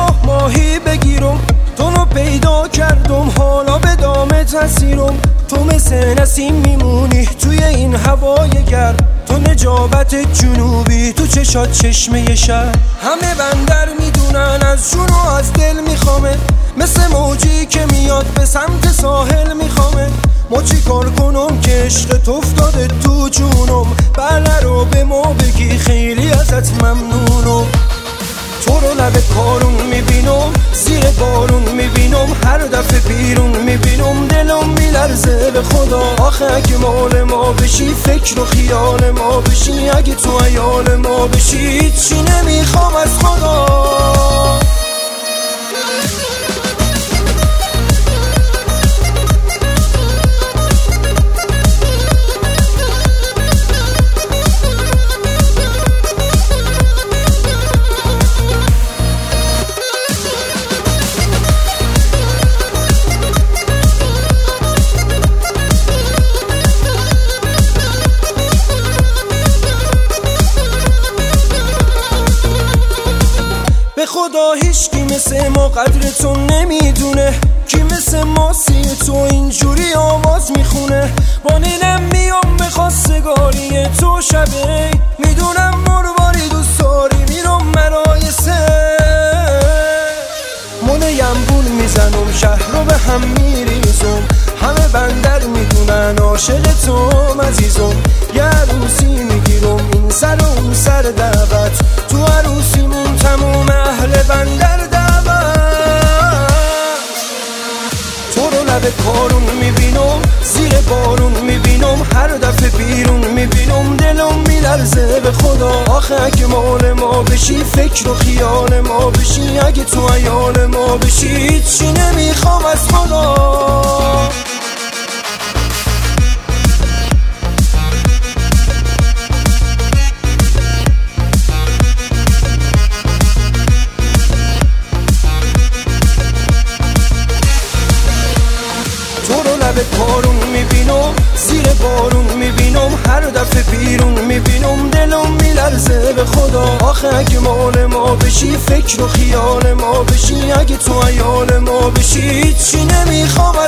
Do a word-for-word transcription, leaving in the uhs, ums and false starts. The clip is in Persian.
ماه ماهی بگیرم، تو رو پیدا کردم حالا به دامت هسیرم. تو مثل نسیم میمونی توی این هوای گرم، تو نجابت جنوبی تو چشات چشمه شهر. همه بندر میدونن از جون و از دل میخوامه، مثل موجی که میاد به سمت ساحل میخوامه. ما چی کار کنم که عشق تو افتاده تو جونم، بله رو به ما بگی خیلی ازت ممنونم. تو رو لب کارون میبینم، زیر بارون میبینم، هر دفعه بیرون میبینم دلم میلرزه به خدا. آخه اگه مال ما بشی، فکر و خیال ما بشی، اگه تو عیال ما بشی، چی نمیخوام از خدا. به خدا هیچکی مثل ما قدر تو نمیدونه، کی مثل ما سی تو اینجوری آواز میخونه. با نیلم میام به خواستگاری تو شبه، میدونم مرواری دوست داری میرم مرایسه. مونه یمبون میزنم شهر رو به هم میریزم، همه بندر میدونن عاشق توم عزیزم. یه عروسی میگیرم این سر و اون سر دعوت، تو عروسیمون تموم اهل بندر دعوت. تو رو لب کارون میبینم، زیر بارون میبینم، هر دفعه بیرون میبینم دلم میلرزه به خدا. آخه اگه مال ما بشی، فکر و خیال ما بشی، اگه تو عیال ما بشی، چی نمیخوام از خدا. لب کارون میبینم، زیر بارون میبینم، هر دفعه بیرون میبینم دلم میلرزه به خدا. آخه اگه مال ما بشی، فکر و خیال ما بشی، اگه تو عیال ما بشی، چی نمیخوام